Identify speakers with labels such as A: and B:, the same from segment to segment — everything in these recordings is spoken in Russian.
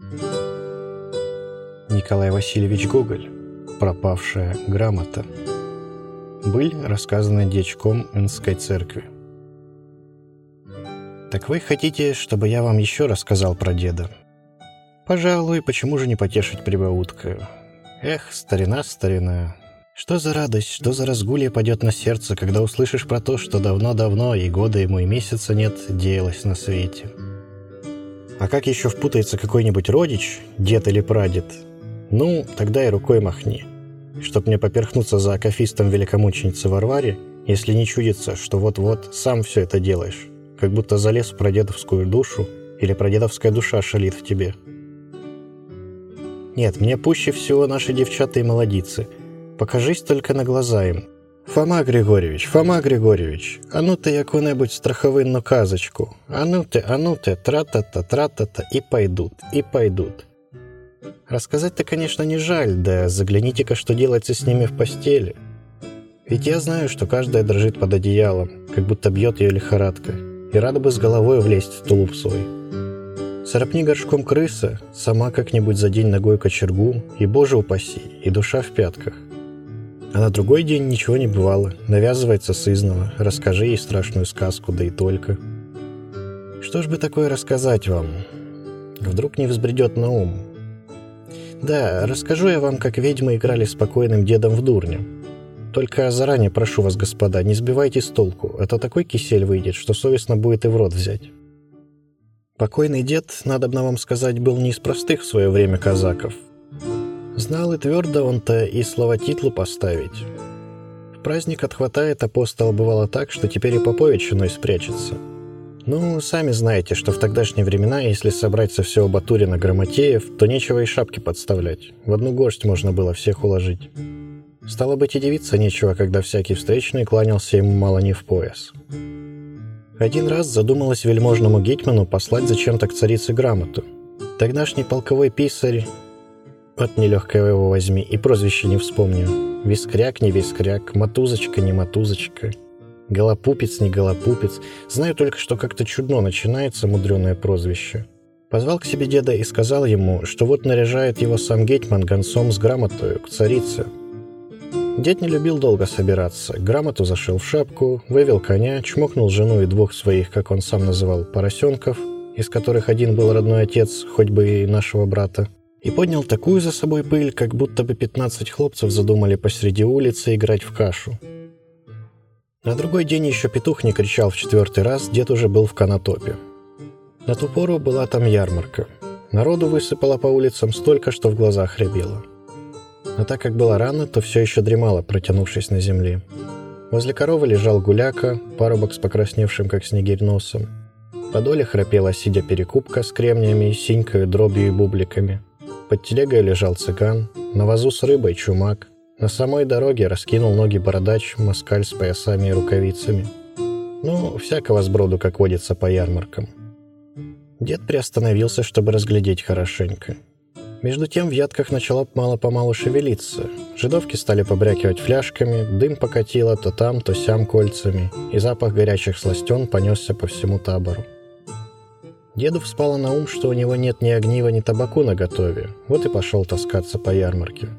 A: Николай Васильевич Гоголь. Пропавшая грамота. Быль, рассказанная дьячком Инской церкви. Так вы хотите, чтобы я вам еще рассказал про деда? Пожалуй, почему же не потешить прибауткою? Эх, старина, старина. Что за радость, что за разгулье падет на сердце, когда услышишь про то, что давно-давно, и года ему, и месяца нет, деялось на свете. А как еще впутается какой-нибудь родич, дед или прадед? Ну, тогда и рукой махни. Чтоб мне поперхнуться за акафистом великомученицы Варваре, если не чудится, что вот-вот сам все это делаешь, как будто залез в прадедовскую душу или прадедовская душа шалит в тебе. Нет, мне пуще всего наши девчата и молодицы. Покажись только на глаза им. Фома Григорьевич, а ну ты яку-небудь страховинну казочку. А ну ты, тра-та-та, и пойдут. Рассказать-то, конечно, не жаль, да загляните-ка, что делается с ними в постели. Ведь я знаю, что каждая дрожит под одеялом, как будто бьет ее лихорадка, и рада бы с головой влезть в тулуп свой. Царапни горшком крыса, сама как-нибудь за день ногой кочергу, и, боже упаси, и душа в пятках. А на другой день ничего не бывало, навязывается сызнова, расскажи ей страшную сказку, да и только. Что ж бы такое рассказать вам? Вдруг не взбредет на ум. Да, расскажу я вам, как ведьмы играли с покойным дедом в дурня. Только заранее прошу вас, господа, не сбивайте с толку, а то такой кисель выйдет, что совестно будет и в рот взять. Покойный дед, надобно вам сказать, был не из простых в свое время казаков. Знал и твердо он-то и словотитлу поставить. В праздник отхватает апостол бывало так, что теперь и попович иной спрячется. Ну, сами знаете, что в тогдашние времена, если собрать со всего Батурина грамотеев, то нечего и шапки подставлять. В одну горсть можно было всех уложить. Стало быть, и девиться нечего, когда всякий встречный кланялся ему мало не в пояс. Один раз задумалось вельможному гетьману послать зачем-то к царице грамоту. Тогдашний полковой писарь, от нелегкого его возьми, и прозвище не вспомню. Вискряк не вискряк, мотузочка не мотузочка, голопупец не голопупец. Знаю только, что как-то чудно начинается мудреное прозвище. Позвал к себе деда и сказал ему, что вот наряжает его сам гетьман гонцом с грамотою к царице. Дед не любил долго собираться, грамоту зашил в шапку, вывел коня, чмокнул жену и двух своих, как он сам называл, поросенков, из которых один был родной отец, хоть бы и нашего брата, и поднял такую за собой пыль, как будто бы 15 хлопцев задумали посреди улицы играть в кашу. На другой день еще петух не кричал в 4-й раз, дед уже был в канатопе. На ту пору была там ярмарка. Народу высыпало по улицам столько, что в глазах рябило. Но так как было рано, то все еще дремало, протянувшись на земле. Возле коровы лежал гуляка, парубок с покрасневшим, как снегирь, носом. Подоле храпела, сидя перекупка с кремнями, синькою, дробью и бубликами. Под телегой лежал цыган, на вазу с рыбой чумак. На самой дороге раскинул ноги бородач, москаль с поясами и рукавицами. Ну, всякого сброду, как водится по ярмаркам. Дед приостановился, чтобы разглядеть хорошенько. Между тем в ядках начало мало-помалу шевелиться. Жидовки стали побрякивать фляжками, дым покатило то там, то сям кольцами, и запах горячих сластен понесся по всему табору. Деду вспало на ум, что у него нет ни огнива, ни табаку наготове, вот и пошел таскаться по ярмарке.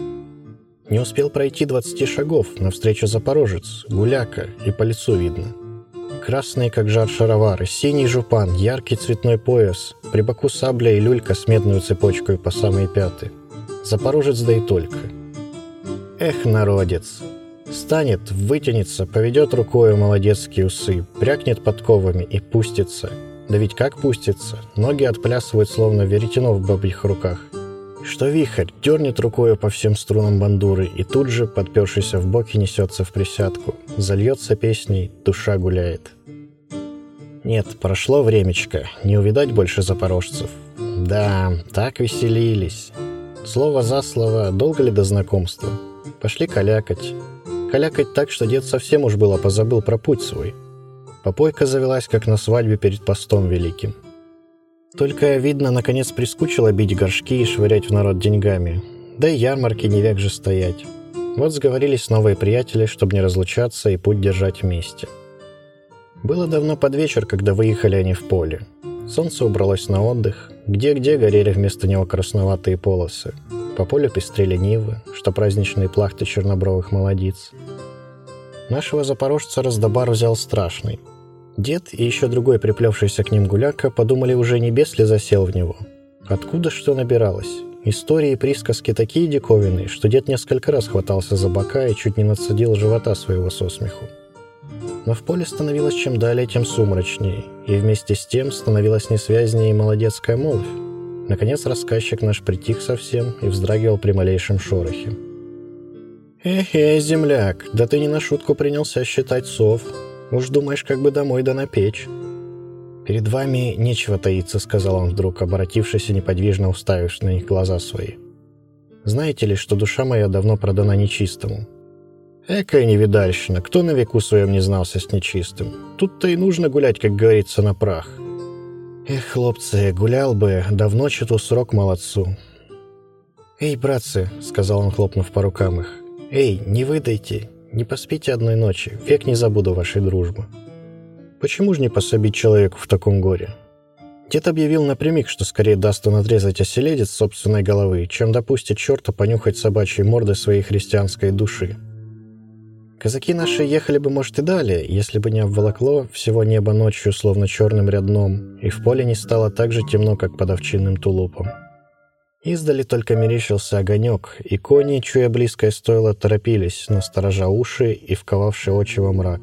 A: Не успел пройти 20 шагов, навстречу запорожец, гуляка, и по лицу видно. Красные, как жар, шаровары, синий жупан, яркий цветной пояс, при боку сабля и люлька с медную цепочкой по самые пяты. Запорожец да и только. Эх, народец! Станет, вытянется, поведет рукою молодецкие усы, брякнет подковами и пустится. Да ведь как пустится? Ноги отплясывают, словно веретено в бабьих руках. Что вихрь, дернет рукою по всем струнам бандуры и тут же, подпершийся в боки, несется в присядку. Зальется песней, душа гуляет. Нет, прошло времечко, не увидать больше запорожцев. Да, так веселились. Слово за слово, долго ли до знакомства? Пошли калякать. Калякать так, что дед совсем уж было позабыл про путь свой. Попойка завелась, как на свадьбе перед постом великим. Только, видно, наконец прискучило бить горшки и швырять в народ деньгами. Да и ярмарки не век же стоять. Вот сговорились новые приятели, чтобы не разлучаться и путь держать вместе. Было давно под вечер, когда выехали они в поле. Солнце убралось на отдых, Где-где горели вместо него красноватые полосы. По полю пестрели нивы, что праздничные плахты чернобровых молодиц. Нашего запорожца раздобар взял страшный. Дед и еще другой приплевшийся к ним гуляка подумали уже не бес ли засел в него. Откуда что набиралось? Истории и присказки такие диковинные, что дед несколько раз хватался за бока и чуть не надсадил живота своего со смеху. Но в поле становилось чем далее, тем сумрачнее, и вместе с тем становилась несвязнее и молодецкая молвь. Наконец рассказчик наш притих совсем и вздрагивал при малейшем шорохе. «Эхе, земляк, да ты не на шутку принялся считать сов. Уж думаешь, как бы домой да на печь». «Перед вами нечего таиться», — сказал он вдруг, обратившись и неподвижно уставившись на них глаза свои. «Знаете ли, что душа моя давно продана нечистому?» «Экая невидальщина, кто на веку своем не знался с нечистым? Тут-то и нужно гулять, как говорится, на прах». «Эх, хлопцы, гулял бы, давно читу срок молодцу». «Эй, братцы», — сказал он, хлопнув по рукам их, — «эй, не выдайте, не поспите одной ночи, век не забуду вашей дружбы». «Почему же не пособить человеку в таком горе?» Дед объявил напрямик, что скорее даст он отрезать оселедец собственной головы, чем допустит черта понюхать собачьей морды своей христианской души. Казаки наши ехали бы, может, и далее, если бы не обволокло всего небо ночью, словно черным рядном, и в поле не стало так же темно, как под овчинным тулупом. Издали только мерещился огонек, и кони, чуя близкое стойло, торопились, насторожа уши и вковавши очи во мрак.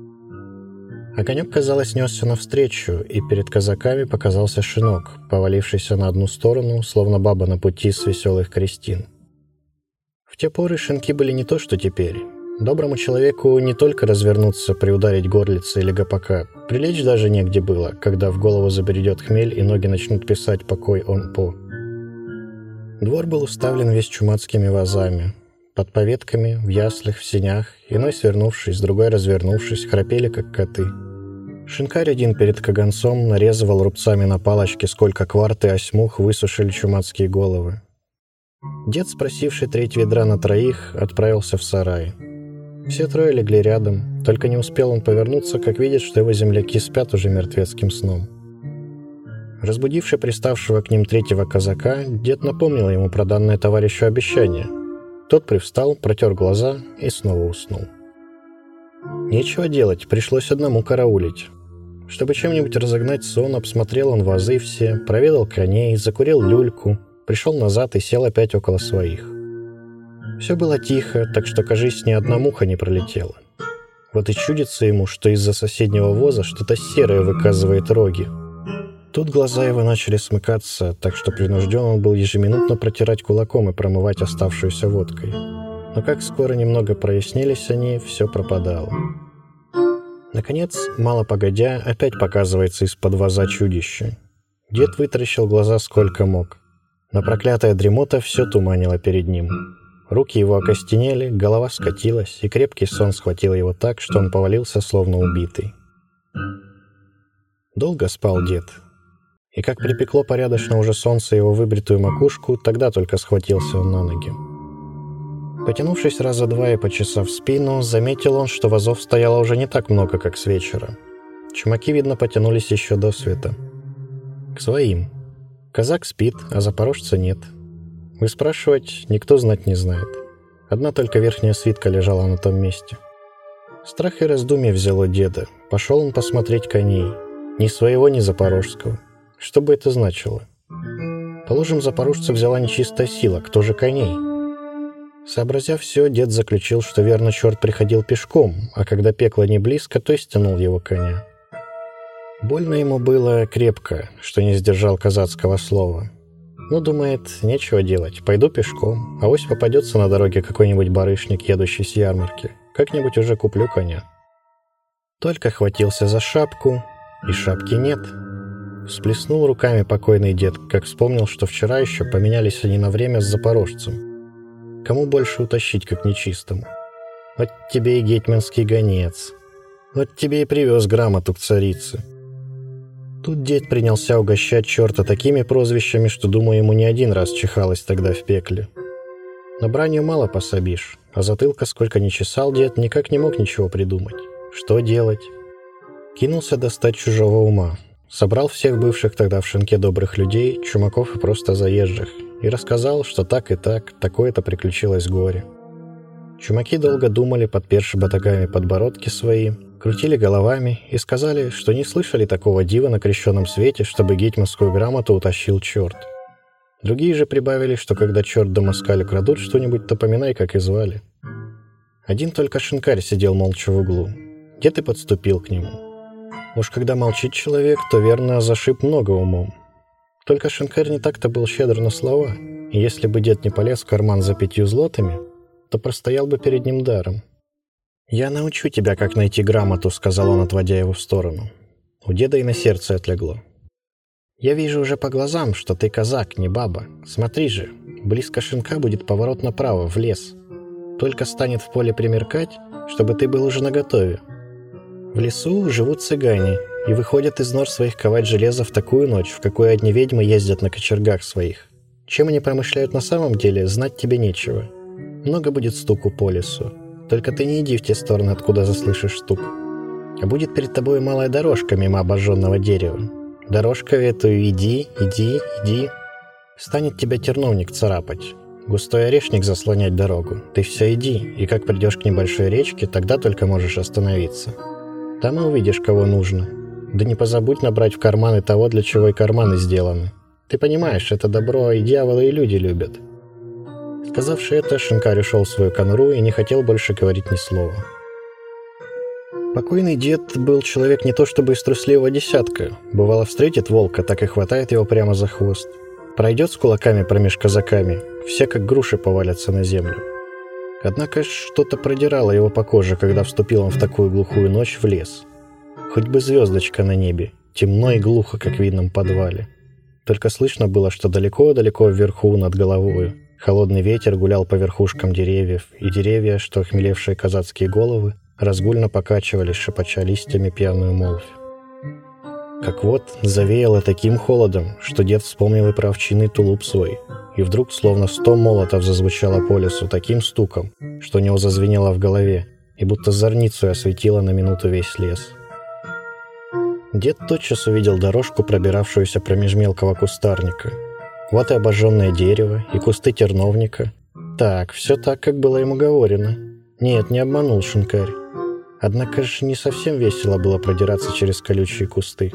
A: Огонек, казалось, несся навстречу, и перед казаками показался шинок, повалившийся на одну сторону, словно баба на пути с веселых крестин. В те поры шинки были не то, что теперь. Доброму человеку не только развернуться, приударить горлицы или гопака, прилечь даже негде было, когда в голову забредет хмель и ноги начнут писать «покой он по». Двор был уставлен весь чумацкими вазами. Под поветками, в яслях, в сенях, иной свернувшись, другой развернувшись, храпели, как коты. Шинкарь один перед каганцом нарезывал рубцами на палочке, сколько кварты осьмух высушили чумацкие головы. Дед, спросивший треть ведра на троих, отправился в сарай. Все трое легли рядом, только не успел он повернуться, как видит, что его земляки спят уже мертвецким сном. Разбудивший приставшего к ним третьего казака, дед напомнил ему про данное товарищу обещание. Тот привстал, протер глаза и снова уснул. Нечего делать, пришлось одному караулить. Чтобы чем-нибудь разогнать сон, обсмотрел он вазы все, проведал коней, закурил люльку, пришел назад и сел опять около своих. Все было тихо, так что, кажись, ни одна муха не пролетела. Вот и чудится ему, что из-за соседнего воза что-то серое выказывает роги. Тут глаза его начали смыкаться, так что принужден он был ежеминутно протирать кулаком и промывать оставшуюся водкой. Но как скоро немного прояснились они, все пропадало. Наконец, мало погодя, опять показывается из-под ваза чудище. Дед вытаращил глаза сколько мог. Но проклятая дремота все туманила перед ним. Руки его окостенели, голова скатилась, и крепкий сон схватил его так, что он повалился, словно убитый. Долго спал дед. И как припекло порядочно уже солнце его выбритую макушку, тогда только схватился он на ноги. Потянувшись раза два и почесав спину, заметил он, что вазов стояло уже не так много, как с вечера. Чумаки, видно, потянулись еще до света. К своим. Казак спит, а запорожца нет. Выспрашивать никто знать не знает. Одна только верхняя свитка лежала на том месте. Страх и раздумье взяло деда. Пошел он посмотреть коней. Ни своего, ни запорожского. Что бы это значило? Положим, запорожца взяла нечистая сила. Кто же коней? Сообразя все, дед заключил, что верно черт приходил пешком, а когда пекло не близко, то и стянул его коня. Больно ему было крепко, что не сдержал казацкого слова. Ну, думает, нечего делать, пойду пешком, авось попадется на дороге какой-нибудь барышник, едущий с ярмарки. Как-нибудь уже куплю коня. Только хватился за шапку, и шапки нет. Всплеснул руками покойный дед, как вспомнил, что вчера еще поменялись они на время с запорожцем. Кому больше утащить, как нечистому? Вот тебе и гетьманский гонец. Вот тебе и привез грамоту к царице. Тут дед принялся угощать черта такими прозвищами, что, думаю, ему не один раз чихалось тогда в пекле. Но бранью мало пособишь, а затылка сколько ни чесал дед, никак не мог ничего придумать. Что делать? Кинулся достать чужого ума. Собрал всех бывших тогда в Шинке добрых людей, чумаков и просто заезжих, и рассказал, что так и так, такое-то приключилось горе. Чумаки долго думали, подперши батагами подбородки свои, крутили головами и сказали, что не слышали такого дива на крещенном свете, чтобы гетьманскую грамоту утащил черт. Другие же прибавили, что когда черт да москаль украдут что-нибудь, то поминай, как и звали. Один только шинкарь сидел молча в углу. Дед и подступил к нему. Уж когда молчит человек, то верно зашиб много умом. Только шинкарь не так-то был щедр на слова, и если бы дед не полез в карман за 5 злотами, то простоял бы перед ним даром. «Я научу тебя, как найти грамоту», — сказал он, отводя его в сторону. У деда и на сердце отлегло. «Я вижу уже по глазам, что ты казак, не баба. Смотри же, близко шинка будет поворот направо, в лес. Только станет в поле примеркать, чтобы ты был уже наготове. В лесу живут цыгане и выходят из нор своих ковать железо в такую ночь, в какую одни ведьмы ездят на кочергах своих. Чем они промышляют на самом деле, знать тебе нечего. Много будет стуку по лесу. Только ты не иди в те стороны, откуда заслышишь стук. А будет перед тобой малая дорожка мимо обожженного дерева. Дорожка эту иди. Станет тебя терновник царапать. Густой орешник заслонять дорогу. Ты все иди, и как придешь к небольшой речке, тогда только можешь остановиться. Там и увидишь, кого нужно. Да не позабудь набрать в карманы того, для чего и карманы сделаны. Ты понимаешь, это добро и дьяволы, и люди любят». Сказавши это, шинкарь ушел в свою конуру и не хотел больше говорить ни слова. Покойный дед был человек не то чтобы из трусливого десятка. Бывало, встретит волка, так и хватает его прямо за хвост. Пройдет с кулаками промеж казаками, все как груши повалятся на землю. Однако что-то продирало его по коже, когда вступил он в такую глухую ночь в лес. Хоть бы звездочка на небе, темно и глухо, как в видном подвале. Только слышно было, что далеко-далеко вверху над головою холодный ветер гулял по верхушкам деревьев, и деревья, что охмелевшие казацкие головы, разгульно покачивались, шепоча листьями пьяную молвь. Как вот завеяло таким холодом, что дед вспомнил и про овчинный тулуп свой, и вдруг словно 100 молотов зазвучало по лесу таким стуком, что у него зазвенело в голове, и будто зорницей осветило на минуту весь лес. Дед тотчас увидел дорожку, пробиравшуюся промеж мелкого кустарника. Вот и обожженное дерево, и кусты терновника. Так, все так, как было ему говорено. Нет, не обманул шинкарь. Однако же не совсем весело было продираться через колючие кусты.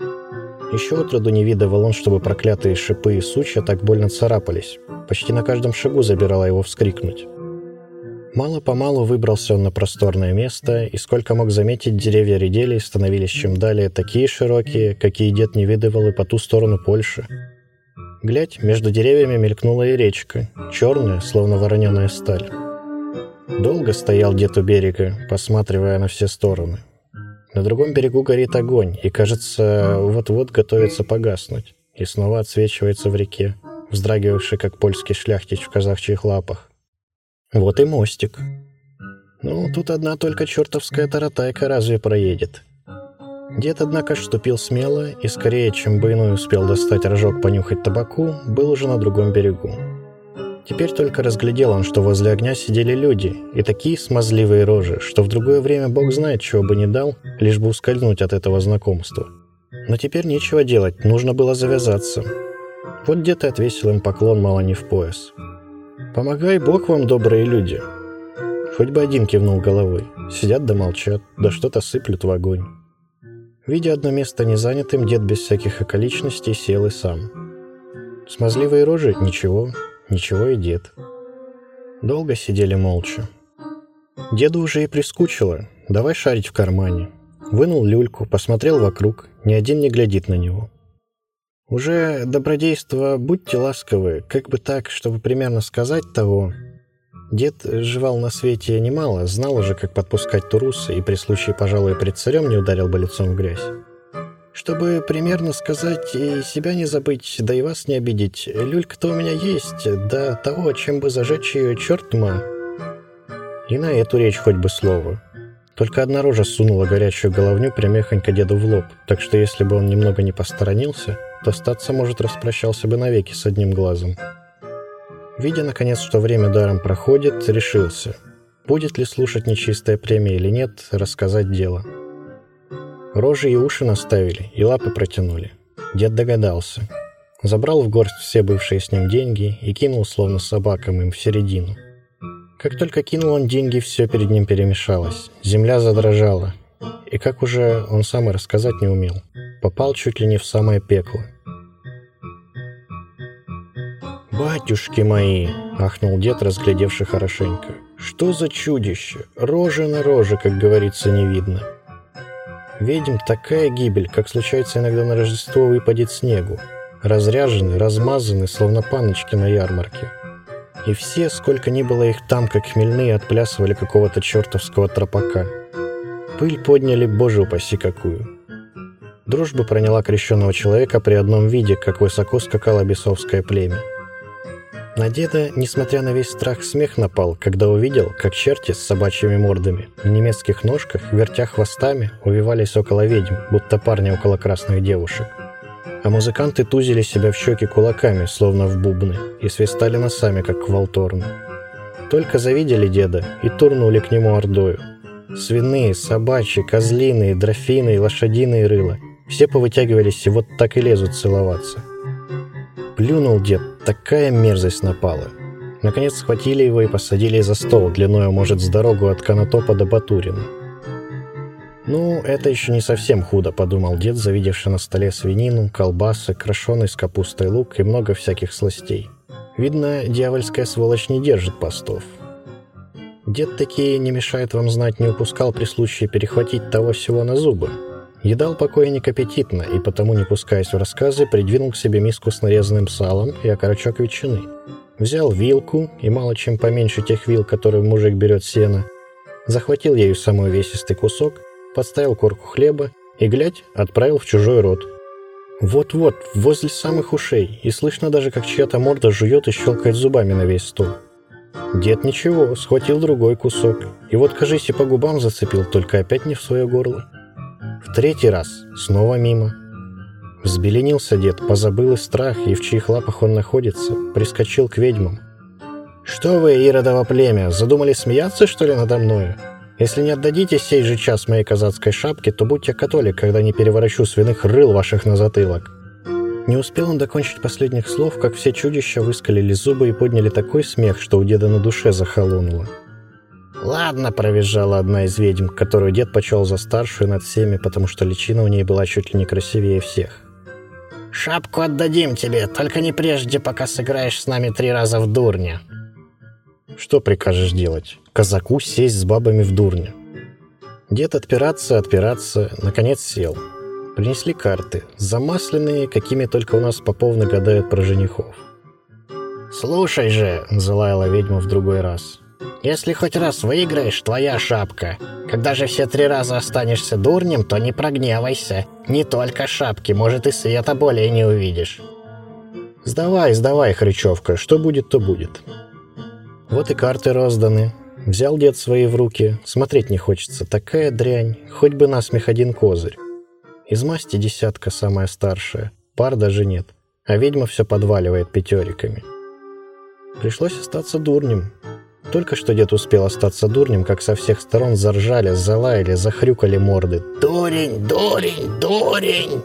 A: Еще отроду не видывал он, чтобы проклятые шипы и сучья так больно царапались. Почти на каждом шагу забирало его вскрикнуть. Мало-помалу выбрался он на просторное место, и сколько мог заметить, деревья редели и становились чем далее такие широкие, какие дед не видывал и по ту сторону Польши. Глядь, между деревьями мелькнула и речка, черная, словно вороненая сталь. Долго стоял дед у берега, посматривая на все стороны. На другом берегу горит огонь, и, кажется, вот-вот готовится погаснуть, и снова отсвечивается в реке, вздрагивавший, как польский шляхтич в казахчьих лапах. Вот и мостик. Ну, тут одна только чертовская таратайка разве проедет? Дед, однако, ступил смело, и скорее, чем бы иной успел достать рожок понюхать табаку, был уже на другом берегу. Теперь только разглядел он, что возле огня сидели люди, и такие смазливые рожи, что в другое время бог знает, чего бы не дал, лишь бы ускользнуть от этого знакомства. Но теперь нечего делать, нужно было завязаться. Вот дед и отвесил им поклон мало не в пояс. «Помогай Бог вам, добрые люди!» Хоть бы один кивнул головой. Сидят да молчат, да что-то сыплют в огонь. Видя одно место незанятым, дед без всяких околичностей сел и сам. Смазливые рожи — ничего, ничего и дед. Долго сидели молча. Деду уже и прискучило. Давай шарить в кармане. Вынул люльку, посмотрел вокруг. Ни один не глядит на него. Уже добродейство, будьте ласковы, как бы так, чтобы примерно сказать того. Дед жевал на свете немало, знал уже, как подпускать турусы, и при случае, пожалуй, пред царем не ударил бы лицом в грязь. Чтобы примерно сказать и себя не забыть, да и вас не обидеть, люлька-то у меня есть, да того, чем бы зажечь ее, черт ма. И на эту речь хоть бы слово. Только одна рожа сунула горячую головню прямехонько деду в лоб, так что если бы он немного не посторонился, то статься, может, распрощался бы навеки с одним глазом. Видя, наконец, что время даром проходит, решился, будет ли слушать нечистая премия или нет, рассказать дело. Рожи и уши наставили, и лапы протянули. Дед догадался. Забрал в горсть все бывшие с ним деньги и кинул, словно собакам, им в середину. Как только кинул он деньги, все перед ним перемешалось. Земля задрожала. И как уже он сам и рассказать не умел, попал чуть ли не в самое пекло. «Батюшки мои!» — ахнул дед, разглядевший хорошенько. «Что за чудище? Рожи на роже, как говорится, не видно. Ведьм такая гибель, как случается иногда на Рождество, выпадет снегу. Разряжены, размазаны, словно паночки на ярмарке. И все, сколько ни было их там, как хмельные, отплясывали какого-то чертовского тропака. Пыль подняли, боже упаси какую. Дружба проняла крещеного человека при одном виде, как высоко скакало бесовское племя. На деда, несмотря на весь страх, смех напал, когда увидел, как черти с собачьими мордами на немецких ножках, вертя хвостами, увивались около ведьм, будто парни около красных девушек. А музыканты тузили себя в щеки кулаками, словно в бубны, и свистали носами, как квалторны. Только завидели деда и турнули к нему ордою. Свиные, собачьи, козлиные, дрофиные, лошадиные рыла. Все повытягивались и вот так и лезут целоваться. Плюнул дед, такая мерзость напала. Наконец схватили его и посадили за стол, длиною, может, с дорогу от Конотопа до Батурина. «Ну, это еще не совсем худо», — подумал дед, завидевший на столе свинину, колбасы, крошеный с капустой лук и много всяких сластей. «Видно, дьявольская сволочь не держит постов». Дед такие, не мешает вам знать, не упускал при случае перехватить того всего на зубы. Едал покойник аппетитно, и потому, не пускаясь в рассказы, придвинул к себе миску с нарезанным салом и окорочок ветчины. Взял вилку, и мало чем поменьше тех вил, которые мужик берет сено, захватил ею самый увесистый кусок, подставил корку хлеба и, глядь, отправил в чужой рот. Вот-вот, возле самых ушей, и слышно даже, как чья-то морда жует и щелкает зубами на весь стол. Дед ничего, схватил другой кусок, и вот, кажись, и по губам зацепил, только опять не в свое горло. В третий раз снова мимо. Взбеленился дед, позабыл и страх, и в чьих лапах он находится, прискочил к ведьмам. «Что вы, иродово племя, задумали смеяться, что ли, надо мною? Если не отдадите сей же час моей казацкой шапки, то будьте католик, когда не переворочу свиных рыл ваших на затылок». Не успел он докончить последних слов, как все чудища выскалили зубы и подняли такой смех, что у деда на душе захолонуло. «Ладно», — провизжала одна из ведьм, которую дед почел за старшую над всеми, потому что личина у ней была чуть ли не красивее всех. «Шапку отдадим тебе, только не прежде, пока сыграешь с нами 3 раза в дурня». «Что прикажешь делать? Казаку сесть с бабами в дурня?» Дед отпираться, наконец сел. Принесли карты, замасленные, какими только у нас поповны гадают про женихов. «Слушай же», — залаяла ведьма в другой раз, — «если хоть раз выиграешь, твоя шапка. Когда же все 3 раза останешься дурнем, то не прогневайся. Не только шапки, может, и света более не увидишь». «Сдавай, хрычевка, что будет, то будет». Вот и карты розданы. Взял дед свои в руки, смотреть не хочется, такая дрянь, хоть бы насмех один козырь. Из масти 10 самая старшая, пар даже нет, а ведьма все подваливает 5. Пришлось остаться дурнем. Только что дед успел остаться дурнем, как со всех сторон заржали, залаяли, захрюкали морды. «Дурень, дурень, дурень!»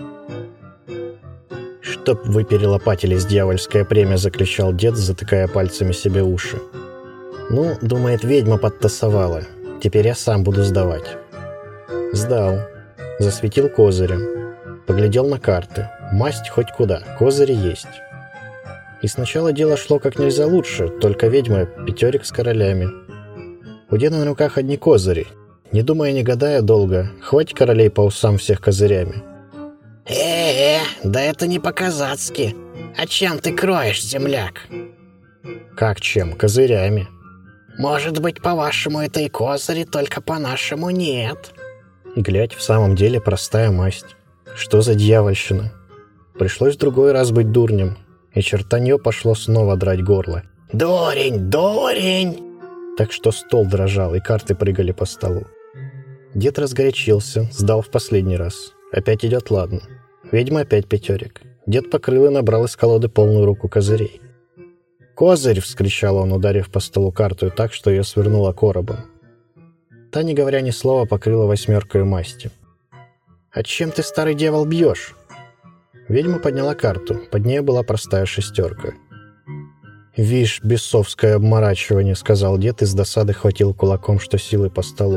A: «Чтоб вы перелопатились, дьявольское премия!» — закричал дед, затыкая пальцами себе уши. «Ну, — думает, — ведьма подтасовала. Теперь я сам буду сдавать». Сдал. Засветил козырем. Поглядел на карты. Масть хоть куда, козыри есть. И сначала дело шло как нельзя лучше, только ведьма 5 с королями. У деда на руках одни козыри. Не думая, не гадая долго, хватит королей по усам всех козырями. Да это не по-казацки. А чем ты кроешь, земляк?» «Как чем? Козырями». «Может быть, по-вашему это и козыри, только по-нашему нет». И глядь, в самом деле простая масть. Что за дьявольщина? Пришлось в другой раз быть дурнем, и чертанье пошло снова драть горло. «Дурень, дурень!» Так что стол дрожал, и карты прыгали по столу. Дед разгорячился, сдал в последний раз. Опять идет ладно. Ведьма опять 5. Дед покрыл и набрал из колоды полную руку козырей. «Козырь!» — вскричал он, ударив по столу карту так, что ее свернуло коробом. Та, не говоря ни слова, покрыла 8 масти. «А чем ты, старый дьявол, бьешь?» Ведьма подняла карту, под ней была простая шестерка. «Вишь, бесовское обморачивание», — сказал дед и с досады хватил кулаком, что силы по столу.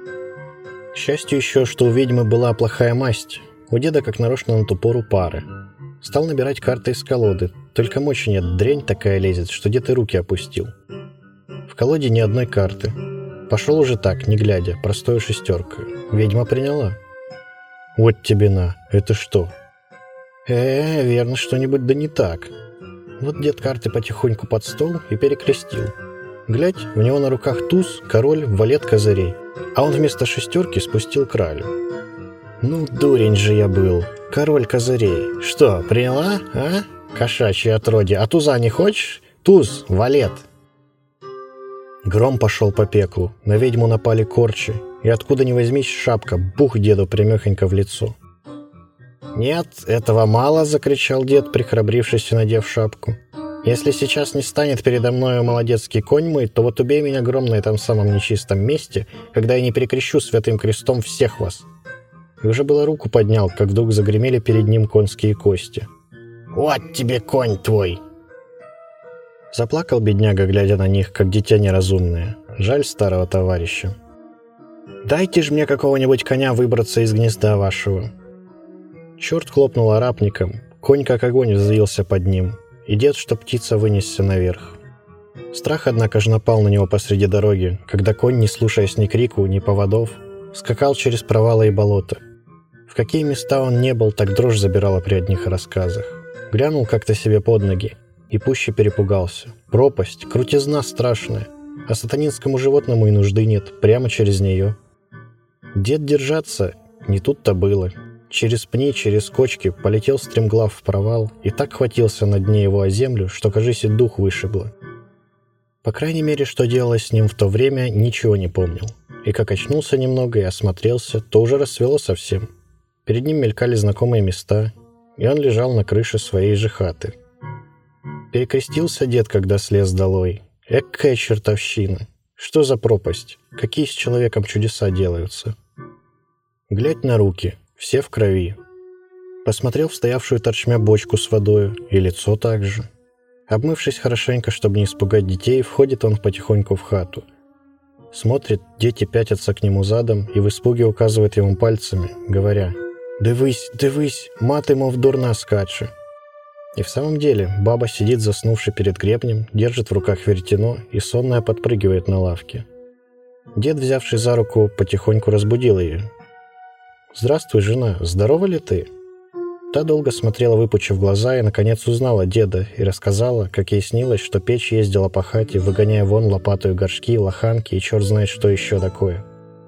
A: К счастью еще, что у ведьмы была плохая масть. У деда как нарочно на ту пору пары. Стал набирать карты из колоды, только мочи нет, дрянь такая лезет, что дед и руки опустил. В колоде ни одной карты. Пошел уже так, не глядя, простую шестерку. Ведьма приняла. «Вот тебе на, это что?» Верно, что-нибудь да не так». Вот дед карты потихоньку под стол и перекрестил. Глядь, у него на руках туз, король, валет козырей, а он вместо шестерки спустил кралю. «Ну, дурень же я был! Король козырей! Что, приняла, а? Кошачье отродье! А туза не хочешь? Туз, валет!» Гром пошел по пеклу, на ведьму напали корчи, и откуда ни возьмись шапка, бух деду прямехонько в лицо. «Нет, этого мало!» — закричал дед, прихрабрившись и надев шапку. «Если сейчас не станет передо мною молодецкий конь мой, то вот убей меня, Гром, на этом самом нечистом месте, когда я не перекрещу святым крестом всех вас!» И уже было руку поднял, как вдруг загремели перед ним конские кости. «Вот тебе конь твой!» Заплакал бедняга, глядя на них, как дитя неразумное. Жаль старого товарища. «Дайте ж мне какого-нибудь коня выбраться из гнезда вашего!» Черт хлопнул арапником, конь как огонь взвился под ним, и дед, что птица, вынесся наверх. Страх, однако же, напал на него посреди дороги, когда конь, не слушаясь ни крику, ни поводов, скакал через провалы и болота. В какие места он не был, так дрожь забирала при одних рассказах. Глянул как-то себе под ноги и пуще перепугался. Пропасть, крутизна страшная, а сатанинскому животному и нужды нет, прямо через нее. Дед держаться, не тут-то было. Через пни, через кочки полетел стремглав в провал и так хватился на дне его о землю, что, кажись, и дух вышибло. По крайней мере, что делалось с ним в то время, ничего не помнил. И как очнулся немного и осмотрелся, то уже рассвело совсем. Перед ним мелькали знакомые места, и он лежал на крыше своей же хаты. Перекрестился дед, когда слез долой. Экая чертовщина! Что за пропасть? Какие с человеком чудеса делаются? Глядь на руки, все в крови. Посмотрел в стоявшую торчмя бочку с водою, и лицо так же. Обмывшись хорошенько, чтобы не испугать детей, входит он потихоньку в хату. Смотрит, дети пятятся к нему задом и в испуге указывают ему пальцами, говоря: «Дивись, дивись, мати, мов дурна, скаче». И в самом деле баба сидит, заснувши перед гребнем, держит в руках веретено и сонная подпрыгивает на лавке. Дед, взявший за руку, потихоньку разбудил ее. «Здравствуй, жена, здорова ли ты?» Та долго смотрела, выпучив глаза, и, наконец, узнала деда и рассказала, как ей снилось, что печь ездила по хате, выгоняя вон лопатою горшки, лоханки и черт знает что еще такое.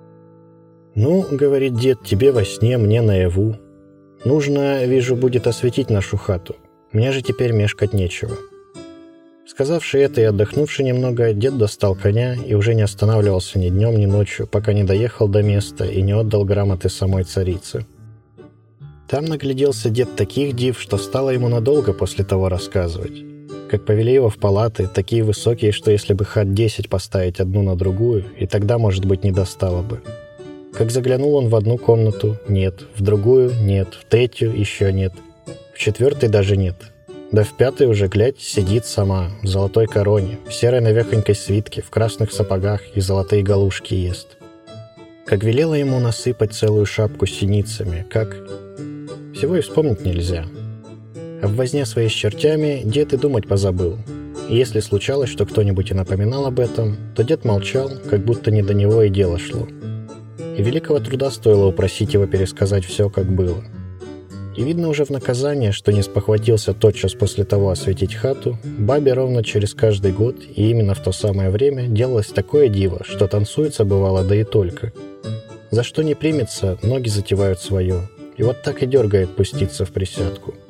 A: «Ну, — говорит дед, — тебе во сне, мне наяву. Нужно, вижу, будет осветить нашу хату. Мне же теперь мешкать нечего». Сказавши это и отдохнувши немного, дед достал коня и уже не останавливался ни днем, ни ночью, пока не доехал до места и не отдал грамоты самой царице. Там нагляделся дед таких див, что стало ему надолго после того рассказывать. Как повели его в палаты, такие высокие, что если бы хат 10 поставить одну на другую, и тогда, может быть, не достало бы. Как заглянул он в одну комнату — нет, в другую — нет, в третью — еще нет, в четвертой даже нет. Да в пятой уже, глядь, сидит сама, в золотой короне, в серой навехонькой свитке, в красных сапогах и золотые галушки ест. Как велела ему насыпать целую шапку синицами, как... Всего и вспомнить нельзя. А в возне своей с чертями дед и думать позабыл. И если случалось, что кто-нибудь и напоминал об этом, то дед молчал, как будто не до него и дело шло. И великого труда стоило упросить его пересказать все, как было. И видно уже в наказание, что не спохватился тотчас после того осветить хату, бабе ровно через каждый год и именно в то самое время делалось такое диво, что танцуется бывало да и только. За что не примется, ноги затевают свое, и вот так и дергает пуститься в присядку.